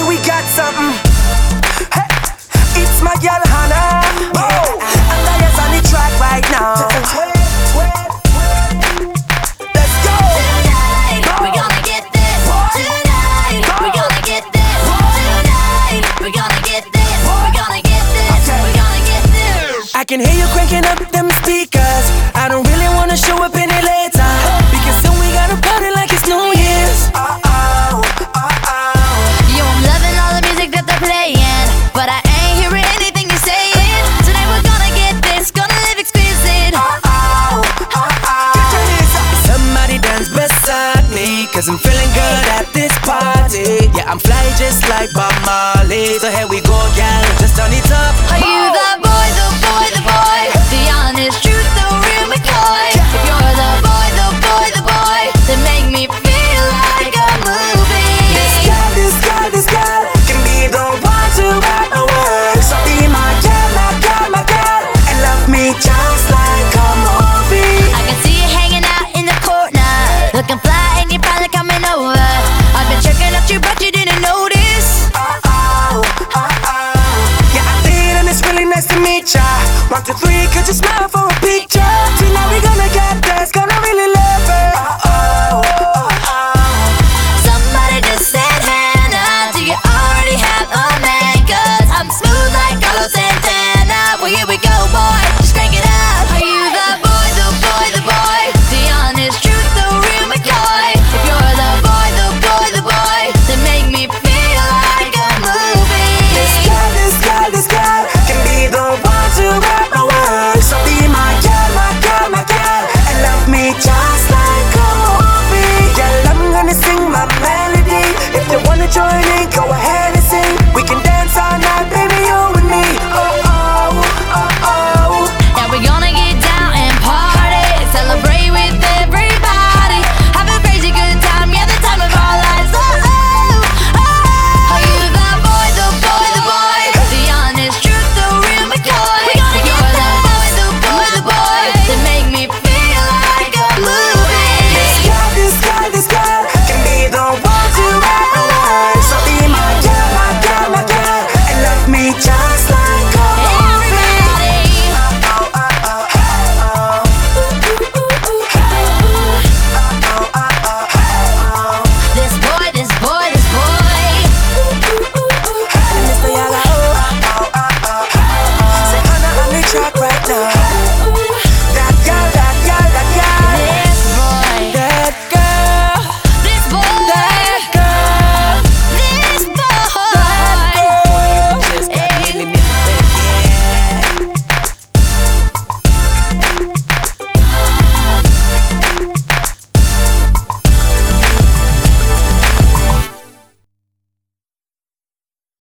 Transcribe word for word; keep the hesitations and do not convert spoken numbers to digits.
say we got something. Hey, it's my girl Hannah. Oh, and Gaya's on the track right now. Let's go. Tonight, we're gonna get this. Tonight, we're gonna get this. Tonight, we're gonna get this. We're gonna get this. We're gonna get this. I can hear you cranking up them speakers. I don't really wanna show up any later, because soon we gotta party like it's New Year's. Uh-oh, uh-oh. Yo, I'm loving all the music that they're playing, but I ain't hearing anything you're saying. Tonight we're gonna get this, gonna live exquisite. Uh-oh, uh-oh. Somebody dance beside me, cause I'm feeling good at this party. Yeah, I'm fly just like Bob Marley. So here we go, gal, just turn it up. Are you the boy, the boy, the boy? The honest truth, the real McCoy. If you're the boy, the boy, the boy, then make me feel like a movie. This girl, this girl, this girl can be the one to rock the world. So be my girl, my girl, my girl, and love me just like a movie. I can see you hanging out in the corner, looking fly and you're finally coming over. I've been checking out you, but you didn't notice. Uh-oh, uh-oh. Yeah, I did, and it's really nice to meet ya. One, two, three, could you smile for a picture? Tonight we gonna get this, gonna really love her. Uh-oh, uh-oh. Somebody just said, Hannah, do you already have a man? Cause I'm smooth like Carlos Santana. Well, here we go, boy, just crank it up. Are you the boy, the boy, the boy? The honest truth, the real McCoy. If you're the boy, the boy, the boy, then make me feel like a movie. This girl, this girl, this girl can be the one to rock the world. So be my girl, my girl, my girl, and love me just like a movie. Girl, I'm gonna sing my melody. If you wanna join